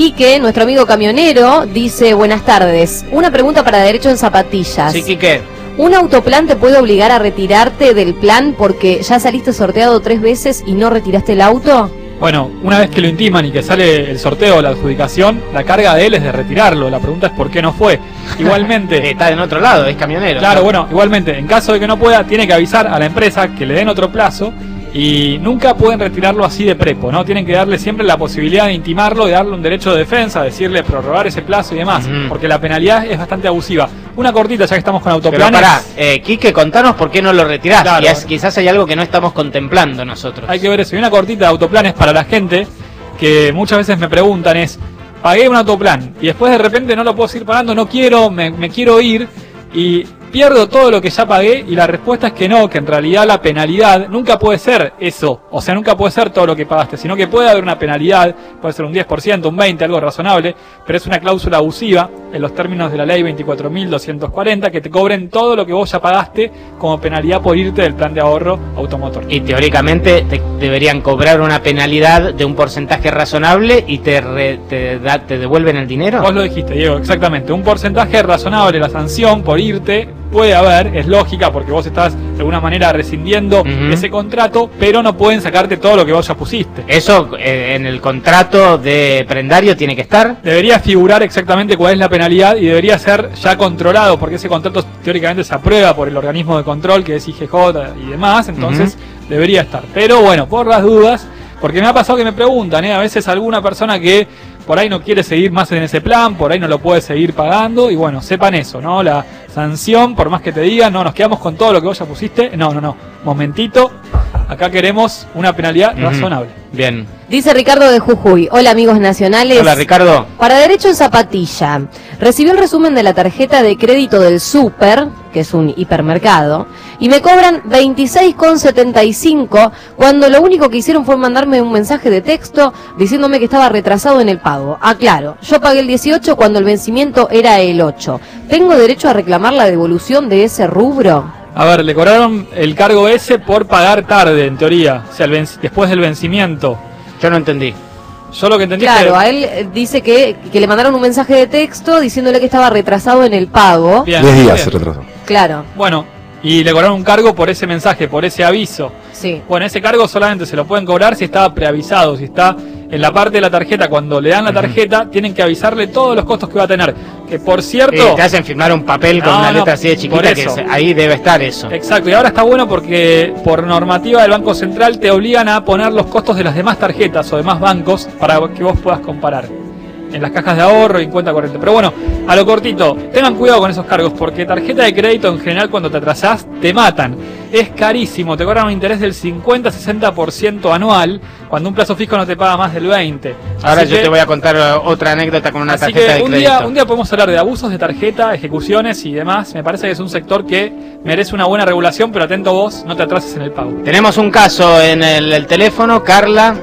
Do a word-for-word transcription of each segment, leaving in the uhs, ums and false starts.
Quique, nuestro amigo camionero, dice: buenas tardes. Una pregunta para Derecho en Zapatillas. Sí, Quique. ¿Un autoplan te puede obligar a retirarte del plan porque ya saliste sorteado tres veces y no retiraste el auto? Bueno, una vez que lo intiman y que sale el sorteo o la adjudicación, la carga de él es de retirarlo. La pregunta es por qué no fue. Igualmente... Está en otro lado, es camionero. Claro, ¿no? bueno, igualmente, en caso de que no pueda, tiene que avisar a la empresa que le den otro plazo. Y nunca pueden retirarlo así de prepo, ¿no? Tienen que darle siempre la posibilidad de intimarlo, de darle un derecho de defensa, decirle prorrogar ese plazo y demás, uh-huh. porque la penalidad es bastante abusiva. Una cortita, ya que estamos con autoplanes. Pero pará, eh, Quique, contanos por qué no lo retirás. Claro. Y es, quizás hay algo que no estamos contemplando nosotros. Hay que ver eso. Y una cortita de autoplanes para la gente que muchas veces me preguntan es: pagué un autoplan y después de repente no lo puedo seguir pagando, no quiero, me, me quiero ir y pierdo todo lo que ya pagué. Y la respuesta es que no, que en realidad la penalidad nunca puede ser eso, o sea, nunca puede ser todo lo que pagaste, sino que puede haber una penalidad, puede ser un diez por ciento, un veinte por ciento, algo razonable, pero es una cláusula abusiva en los términos de la ley veinticuatro mil doscientos cuarenta, que te cobren todo lo que vos ya pagaste como penalidad por irte del plan de ahorro automotor. Y teóricamente te deberían cobrar una penalidad de un porcentaje razonable y te, re, te, da, te devuelven el dinero. Vos lo dijiste, Diego, exactamente, un porcentaje razonable. La sanción por irte puede haber, es lógica, porque vos estás de alguna manera rescindiendo uh-huh. ese contrato, pero no pueden sacarte todo lo que vos ya pusiste. ¿Eso eh, en el contrato de prendario tiene que estar? Debería figurar exactamente cuál es la penalidad y debería ser ya controlado, porque ese contrato teóricamente se aprueba por el organismo de control que es I G J y demás, entonces uh-huh. debería estar. Pero bueno, por las dudas, porque me ha pasado que me preguntan, ¿eh? a veces alguna persona que por ahí no quiere seguir más en ese plan, por ahí no lo puede seguir pagando, y bueno, sepan eso, ¿no? La sanción, por más que te digan, no, nos quedamos con todo lo que vos ya pusiste, no, no, no, momentito, acá queremos una penalidad uh-huh. razonable. Bien. Dice Ricardo de Jujuy: hola amigos nacionales. Hola Ricardo. Para Derecho en Zapatilla, recibí el resumen de la tarjeta de crédito del súper, que es un hipermercado, y me cobran veintiséis con setenta y cinco cuando lo único que hicieron fue mandarme un mensaje de texto diciéndome que estaba retrasado en el pago. Aclaro, yo pagué el dieciocho cuando el vencimiento era el ocho. ¿Tengo derecho a reclamar la devolución de ese rubro? A ver, le cobraron el cargo ese por pagar tarde, en teoría, o sea, el venc- después del vencimiento. Yo no entendí. Yo lo que entendí Claro, es que... a él dice que, que le mandaron un mensaje de texto diciéndole que estaba retrasado en el pago. Bien, diez días bien. se retrasó. Claro. Bueno, y le cobraron un cargo por ese mensaje, por ese aviso. Sí. Bueno, ese cargo solamente se lo pueden cobrar si está preavisado, si está en la parte de la tarjeta. Cuando le dan la tarjeta, uh-huh. tienen que avisarle todos los costos que va a tener. Que por cierto... Sí, te hacen firmar un papel con no, una no, letra así de chiquita, que se, ahí debe estar eso. Exacto, y ahora está bueno porque por normativa del Banco Central te obligan a poner los costos de las demás tarjetas o demás bancos para que vos puedas comparar en las cajas de ahorro y en cuenta corriente. Pero bueno, a lo cortito, tengan cuidado con esos cargos, porque tarjeta de crédito en general cuando te atrasás te matan. Es carísimo, te cobran un interés del cincuenta a sesenta por ciento anual, cuando un plazo fijo no te paga más del veinte por ciento. Ahora así yo que, te voy a contar otra anécdota con una así tarjeta que de un crédito. día, un día podemos hablar de abusos de tarjeta, ejecuciones y demás. Me parece que es un sector que merece una buena regulación, pero atento vos, no te atrases en el pago. Tenemos un caso en el, el teléfono. Carla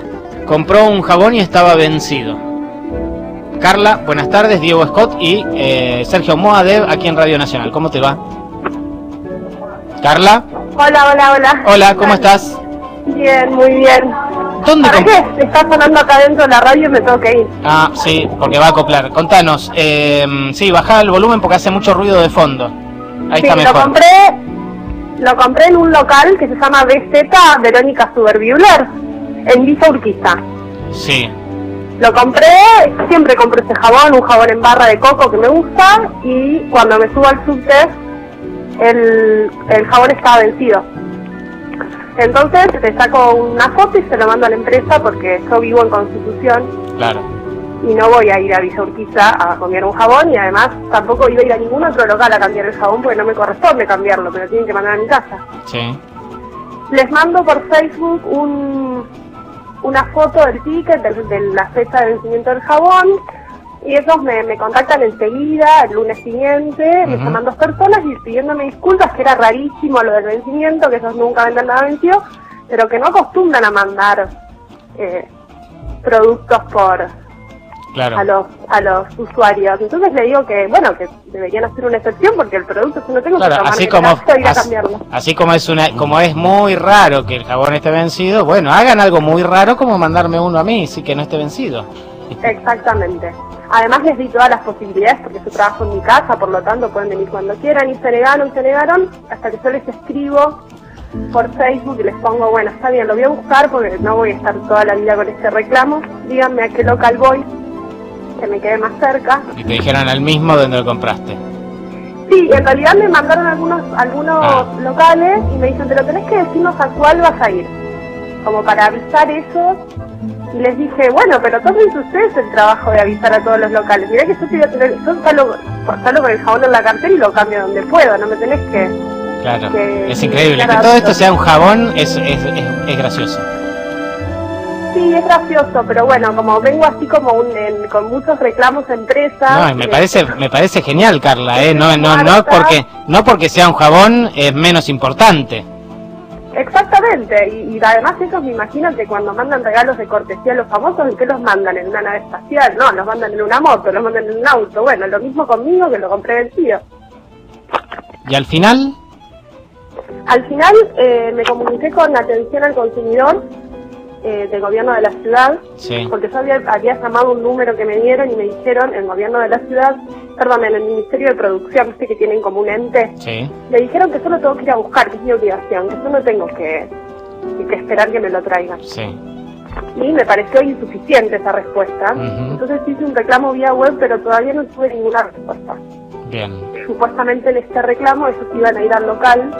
compró un jabón y estaba vencido. Carla, buenas tardes. Diego Scott y eh, Sergio Moadev aquí en Radio Nacional. ¿Cómo te va? Carla. Hola, hola, hola. Hola, ¿cómo estás? Bien, muy bien. ¿Dónde ¿Para comp- qué? Está sonando acá dentro de la radio y me tengo que ir. Ah, sí, porque va a acoplar. Contanos. Eh, sí, bajá el volumen porque hace mucho ruido de fondo. Ahí sí, está mejor. Lo compré, lo compré en un local que se llama B Z Verónica Suberbiuler, en Villa Urquiza. Sí. Lo compré, siempre compro ese jabón, un jabón en barra de coco que me gusta, y cuando me subo al subte, el, el jabón estaba vencido. Entonces le saco una foto y se lo mando a la empresa porque yo vivo en Constitución. Claro. Y no voy a ir a Villa Urquiza a cambiar un jabón, y además tampoco iba a ir a ningún otro local a cambiar el jabón porque no me corresponde cambiarlo, pero tienen que mandar a mi casa. Sí. Les mando por Facebook un... una foto del ticket, de, de la fecha de vencimiento del jabón, y ellos me, me contactan enseguida, el lunes siguiente, uh-huh. me llaman dos personas y pidiéndome disculpas, que era rarísimo lo del vencimiento, que ellos nunca venden nada vencido, pero que no acostumbran a mandar eh, productos por claro. a los a los usuarios. Entonces le digo que, bueno, que deberían hacer una excepción, porque el producto, si no tengo claro, que tomarme así como, caso y ir a así, cambiarlo. así como es una, como es muy raro que el jabón esté vencido, bueno, hagan algo muy raro como mandarme uno a mí, sí, que no esté vencido. Exactamente. Además les di todas las posibilidades porque yo trabajo en mi casa, por lo tanto pueden venir cuando quieran, y se negaron, se negaron, hasta que yo les escribo por Facebook y les pongo, bueno, está bien, lo voy a buscar porque no voy a estar toda la vida con este reclamo, díganme a qué local voy, que me quede más cerca. Y te dijeron al mismo donde lo compraste. Sí, en realidad me mandaron algunos algunos Ah. locales y me dicen, pero tenés que decirnos a cuál vas a ir, como para avisar eso. Y les dije, bueno, pero tómense ustedes el trabajo de avisar a todos los locales. Mirá que yo te voy a tener, yo salgo, salgo con el jabón en la cartera y lo cambio donde puedo, no me tenés que... Claro, que- es increíble. que Que todo esto sea un jabón es, es, es, es gracioso. Sí, es gracioso, pero bueno, como vengo así como un, en- con muchos reclamos a empresas... No, me eh, parece, me parece genial, Carla, ¿eh? No, no, no porque, no porque sea un jabón es menos importante. Exactamente, y, y además ellos me imagino que cuando mandan regalos de cortesía a los famosos, ¿en qué los mandan? ¿En una nave espacial? No, los mandan en una moto, los mandan en un auto. Bueno, lo mismo conmigo, que lo compré vencido. Y al final, Al final eh, me comuniqué con atención al consumidor eh, del gobierno de la ciudad, sí, porque yo había, había llamado un número que me dieron y me dijeron, el gobierno de la ciudad, perdón, en el Ministerio de Producción, viste que tienen como un ente, sí, me dijeron que solo tengo que ir a buscar, que es mi obligación, que yo no tengo que, que esperar que me lo traigan. sí. Y me pareció insuficiente esa respuesta. Ujú. Entonces hice un reclamo vía web, pero todavía no tuve ninguna respuesta. Bien. Supuestamente en este reclamo ellos iban a ir al local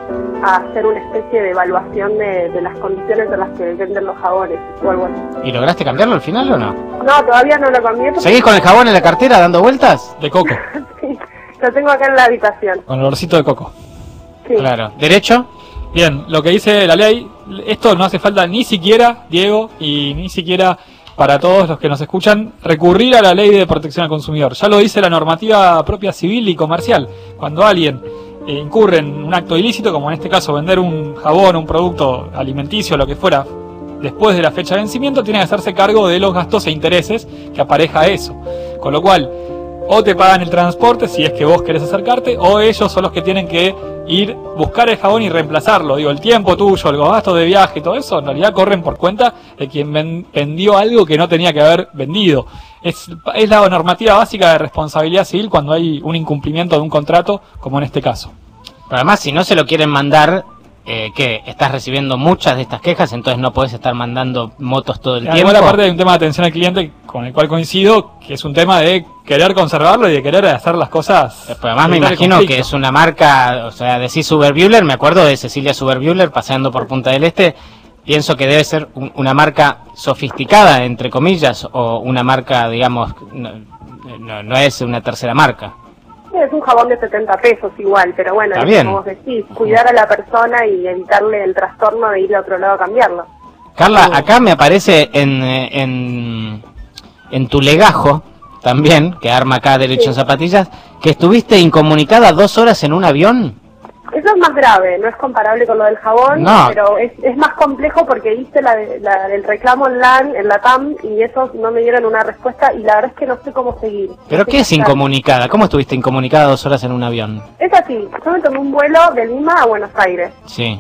a hacer una especie de evaluación de, de las condiciones en las que venden los jabones o algo así. ¿Y lograste cambiarlo al final o no? No, todavía no lo cambié. porque- ¿Seguís con el jabón en la cartera dando vueltas? De coco, Sí, lo tengo acá en la habitación. con olorcito de coco. Sí. Claro. ¿Derecho? Bien, lo que dice la ley, esto no hace falta ni siquiera, Diego, y ni siquiera para todos los que nos escuchan, recurrir a la ley de protección al consumidor. Ya lo dice la normativa propia civil y comercial. Cuando alguien eh, incurre en un acto ilícito, como en este caso vender un jabón, un producto alimenticio, lo que fuera, después de la fecha de vencimiento, tiene que hacerse cargo de los gastos e intereses que apareja eso. Con lo cual, o te pagan el transporte si es que vos querés acercarte, o ellos son los que tienen que ir, buscar el jabón y reemplazarlo. Digo, el tiempo tuyo, los gastos de viaje y todo eso, en realidad corren por cuenta de quien ven- vendió algo que no tenía que haber vendido. Es, es la normativa básica de responsabilidad civil cuando hay un incumplimiento de un contrato, como en este caso. Pero además, si no se lo quieren mandar, eh, ¿qué? Estás recibiendo muchas de estas quejas, entonces no podés estar mandando motos todo el Además, tiempo. aparte hay un tema de atención al cliente con el cual coincido, que es un tema de querer conservarlo y de querer hacer las cosas. Pero además me evitar el imagino conflicto. que es una marca, o sea, decís Superbuehler, me acuerdo de Cecilia Superbuehler paseando por Punta del Este, pienso que debe ser un- una marca sofisticada, entre comillas, o una marca, digamos, no, no, no es una tercera marca. Sí, es un jabón de setenta pesos igual, pero bueno, Está es bien. como vos decís, cuidar a la persona y evitarle el trastorno de ir a otro lado a cambiarlo. Carla, acá me aparece en, eh, en, en tu legajo, también, que arma acá Derecho Sí. en Zapatillas, que estuviste incomunicada dos horas en un avión. Eso es más grave, no es comparable con lo del jabón, No. pero es, es más complejo porque hice la, de- la del reclamo en LAN, en la T A M, y esos no me dieron una respuesta y la verdad es que no sé cómo seguir. ¿Pero No sé qué es hacer. incomunicada? ¿Cómo estuviste incomunicada dos horas en un avión? Es así, yo me tomé un vuelo de Lima a Buenos Aires. Sí,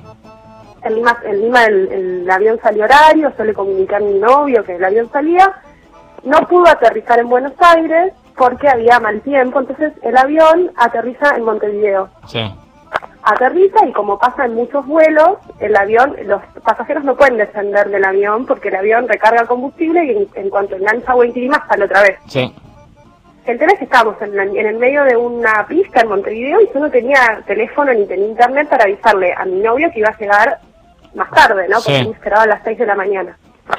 En Lima, en Lima el, el avión salió horario, yo le comuniqué a mi novio que el avión salía. No pudo aterrizar en Buenos Aires porque había mal tiempo, entonces el avión aterriza en Montevideo. sí. Aterriza y como pasa en muchos vuelos, el avión, los pasajeros no pueden descender del avión porque el avión recarga combustible y en, en cuanto engancha buen clima sale otra vez. Sí, El tema es que estábamos en, la- en el medio de una pista en Montevideo y yo no tenía teléfono ni tenía internet para avisarle a mi novio que iba a llegar más tarde, ¿no? Porque Sí. me esperaba a las seis de la mañana.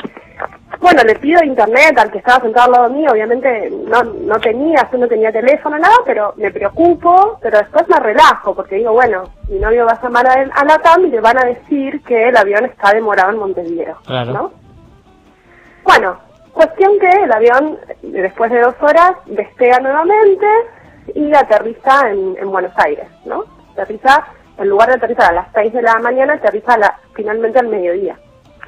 Bueno, le pido internet al que estaba sentado al lado mío, obviamente no, no tenía, yo no tenía teléfono, nada, pero me preocupo, pero después me relajo, porque digo, bueno, mi novio va a llamar a, él- a la T A M y le van a decir que el avión está demorado en Montevideo, Claro. ¿no? Bueno, cuestión que el avión, después de dos horas, despega nuevamente y aterriza en, en Buenos Aires, ¿no? Aterriza, en lugar de aterrizar a las seis de la mañana, aterriza a la, finalmente al mediodía.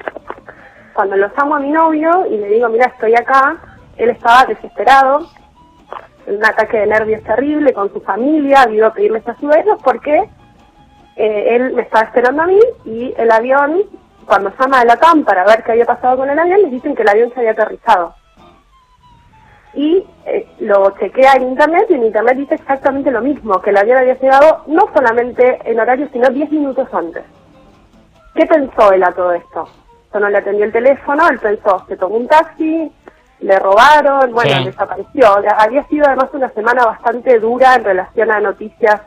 Cuando lo llamo a mi novio y le digo, mira, estoy acá, él estaba desesperado, en un ataque de nervios terrible con su familia, ha ido a pedirme esta ayuda a ellos porque eh, él me estaba esperando a mí y el avión, cuando llama a la T A M para ver qué había pasado con el avión, les dicen que el avión se había aterrizado. lo chequea en internet y en internet dice exactamente lo mismo, que el avión había llegado no solamente en horario, sino diez minutos antes. ¿Qué pensó él a todo esto? Yo no le atendió el teléfono, él pensó, se tomó un taxi, le robaron, bueno, sí. desapareció. Había sido además una semana bastante dura en relación a noticias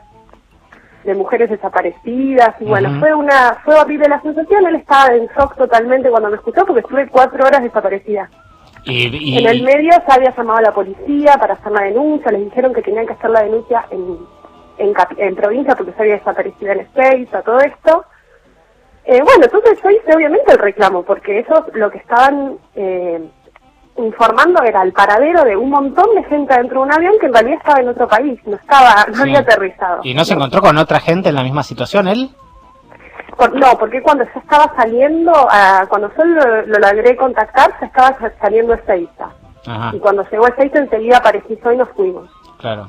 de mujeres desaparecidas, y bueno, uh-huh. fue una fue horrible la sensación. Él estaba en shock totalmente cuando me escuchó, porque estuve cuatro horas desaparecida. Y, y... En el medio se había llamado a la policía para hacer la denuncia, les dijeron que tenían que hacer la denuncia en, en, en provincia porque se había desaparecido en Ezeiza, todo esto. Eh, bueno, entonces yo hice obviamente el reclamo, porque ellos lo que estaban eh, informando era el paradero de un montón de gente dentro de un avión que en realidad estaba en otro país, no estaba, no sí. había aterrizado. ¿Y no se encontró con otra gente en la misma situación él? Por, no, porque cuando ya estaba saliendo, uh, cuando yo lo, lo logré contactar, se estaba saliendo Ezeiza. Ajá. Y cuando llegó Ezeiza enseguida aparecí yo y nos fuimos. Claro.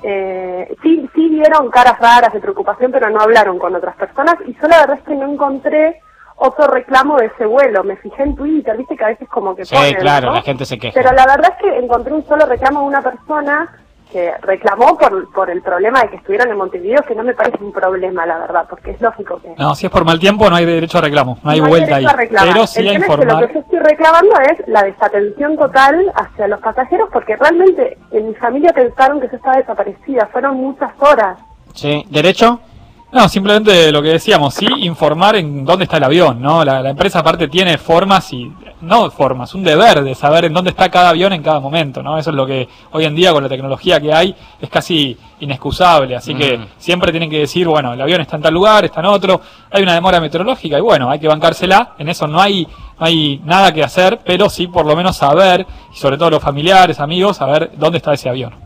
Eh, sí, sí vieron caras raras de preocupación, pero no hablaron con otras personas, y yo la verdad es que no encontré otro reclamo de ese vuelo. Me fijé en Twitter, viste que a veces como que sí, ponen, claro, ¿no? La gente se queja. Pero la verdad es que encontré un solo reclamo de una persona que reclamó por por el problema de que estuvieran en Montevideo, que no me parece un problema, la verdad, porque es lógico que... No, si es por mal tiempo no hay derecho a reclamo, no hay no vuelta hay ahí. Pero sí a informar. Es que lo que yo estoy reclamando es la desatención total hacia los pasajeros, porque realmente en mi familia pensaron que yo estaba desaparecida, fueron muchas horas. Sí, ¿derecho? No, simplemente lo que decíamos, sí informar en dónde está el avión, ¿no? La, la empresa aparte tiene formas y, no formas, un deber de saber en dónde está cada avión en cada momento, ¿no? Eso es lo que hoy en día con la tecnología que hay es casi inexcusable, así mm. que siempre tienen que decir, bueno, el avión está en tal lugar, está en otro, hay una demora meteorológica y bueno, hay que bancársela, en eso no hay, no hay nada que hacer, pero sí por lo menos saber, y sobre todo los familiares, amigos, saber dónde está ese avión.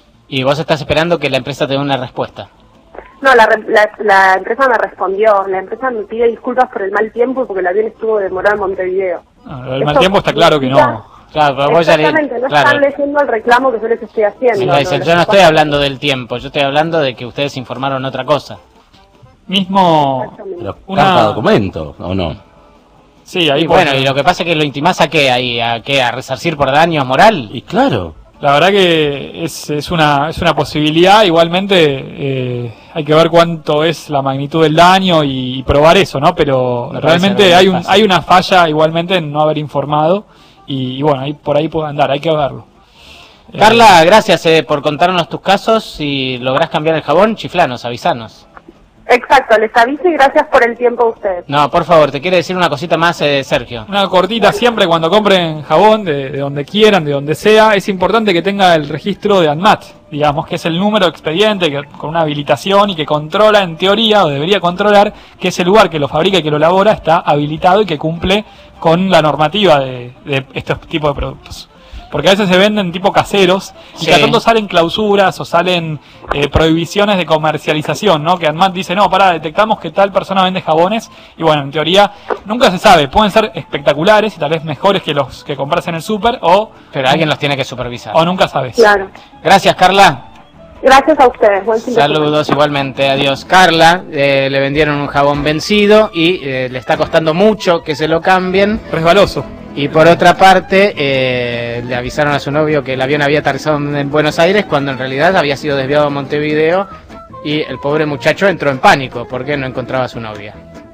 Y vos estás esperando que la empresa te dé una respuesta. No, la, la, la empresa me respondió, la empresa me pide disculpas por el mal tiempo y porque el avión estuvo demorado en Montevideo. No, el mal tiempo está claro que no. Claro, pero vos ya le, exactamente, no claro. están leyendo el reclamo que yo les estoy haciendo. Sí, no, dicen, no, yo no estoy hablando del tiempo, yo estoy hablando de que ustedes informaron otra cosa. Mismo... Pero una... carta documento, ¿o no? Sí, ahí y bueno, y lo que pasa es que lo intimás a qué, ahí, a qué, a resarcir por daños moral. Y claro. La verdad que es, es una es una posibilidad, igualmente eh, hay que ver cuánto es la magnitud del daño y, y probar eso, ¿no? Pero Me realmente hay un hay una falla igualmente en no haber informado y, y bueno, ahí por ahí puede andar, hay que verlo. Carla, eh, gracias eh, por contarnos tus casos. Si lográs cambiar el jabón, chiflanos, avisanos. Exacto, les aviso y gracias por el tiempo a ustedes. No, por favor, te quiere decir una cosita más, eh, Sergio. Una cortita siempre cuando compren jabón, de, de donde quieran, de donde sea, es importante que tenga el registro de ANMAT, digamos, que es el número de expediente que, con una habilitación y que controla, en teoría, o debería controlar, que ese lugar que lo fabrica y que lo elabora está habilitado y que cumple con la normativa de, de estos tipos de productos. Porque a veces se venden tipo caseros y sí. cada tanto salen clausuras o salen eh, prohibiciones de comercialización, ¿no? Que ANMAT dice, no, pará, detectamos que tal persona vende jabones y bueno, en teoría nunca se sabe, pueden ser espectaculares y tal vez mejores que los que compras en el súper o... Pero alguien los tiene que supervisar. O nunca sabes. Claro. Gracias, Carla. Gracias a ustedes. Buen fin de semana. Saludos igualmente, adiós. Carla, eh, le vendieron un jabón vencido y eh, le está costando mucho que se lo cambien. Resbaloso. Y por otra parte, eh, le avisaron a su novio que el avión había aterrizado en Buenos Aires cuando en realidad había sido desviado a Montevideo y el pobre muchacho entró en pánico porque no encontraba a su novia.